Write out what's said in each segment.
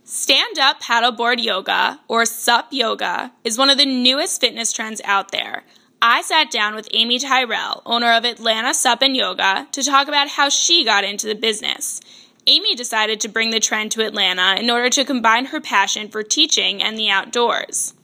Stand-up paddleboard yoga, or SUP yoga, is one of the newest fitness trends out there. I sat down with Amy Tyrell, owner of Atlanta SUP and Yoga, to talk about how she got into the business. Amy decided to bring the trend to Atlanta in order to combine her passion for teaching and the outdoors.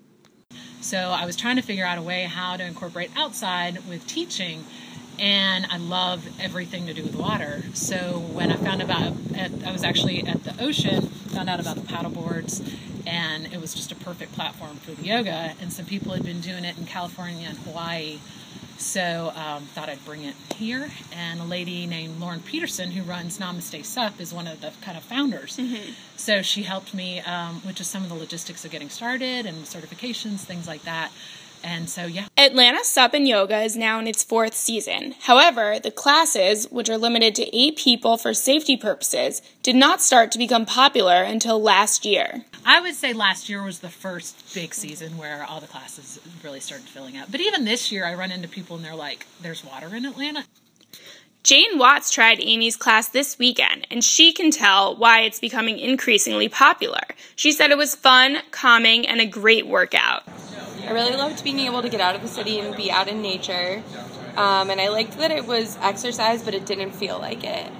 So I was trying to figure out a way how to incorporate outside with teaching, and I love everything to do with water. So when I found about, I was actually at the ocean, found out about the paddle boards, and it was just a perfect platform for the yoga, and some people had been doing it in California and Hawaii. So thought I'd bring it here, and a lady named Lauren Peterson, who runs Namaste SUP, is one of the kind of founders. So she helped me with just some of the logistics of getting started and certifications, things like that. And so, yeah. Atlanta SUP and Yoga is now in its 4th season. However, the classes, which are limited to 8 people for safety purposes, did not start to become popular until last year. I would say last year was the first big season where all the classes really started filling up. But even this year, I run into people and they're like, there's water in Atlanta. Jane Watts tried Amy's class this weekend, and she can tell why it's becoming increasingly popular. She said it was fun, calming, and a great workout. I really loved being able to get out of the city and be out in nature, and I liked that it was exercise, but it didn't feel like it.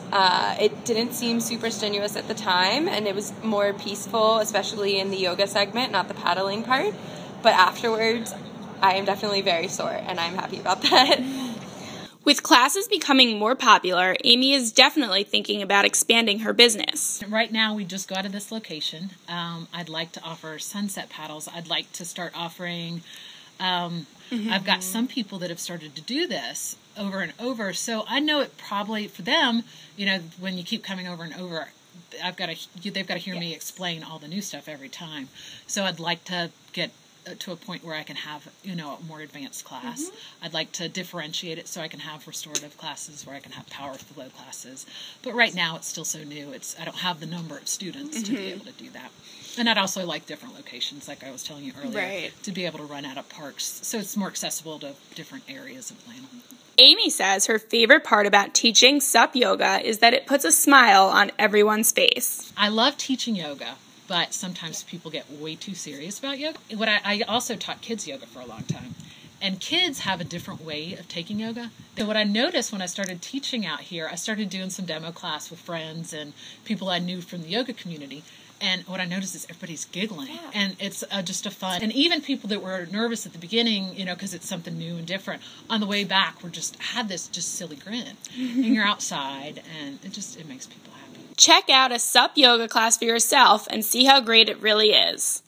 It didn't seem super strenuous at the time, and it was more peaceful, especially in the yoga segment, not the paddling part. But afterwards, I am definitely very sore, and I'm happy about that. With classes becoming more popular, Amy is definitely thinking about expanding her business. Right now, we just got to this location. I'd like to offer sunset paddles. I'd like to start offering, I've got some people that have started to do this over and over. So I know it probably, for them, you know, when you keep coming over and over, they've got to hear me explain all the new stuff every time. So I'd like to get to a point where I can have, you know, a more advanced class. I'd like to differentiate it so I can have restorative classes where I can have power flow classes. But right now it's still so new. I don't have the number of students to be able to do that. And I'd also like different locations, like I was telling you earlier, to be able to run out of parks so it's more accessible to different areas of Atlanta. Amy says her favorite part about teaching SUP yoga is that it puts a smile on everyone's face. I love teaching yoga, but sometimes people get way too serious about yoga. I also taught kids yoga for a long time, and kids have a different way of taking yoga. And what I noticed when I started teaching out here, I started doing some demo class with friends and people I knew from the yoga community, and what I noticed is everybody's giggling, and it's just a fun. And even people that were nervous at the beginning, you know, because it's something new and different, on the way back had this just silly grin. And you're outside, and it makes people happy. Check out a SUP yoga class for yourself and see how great it really is.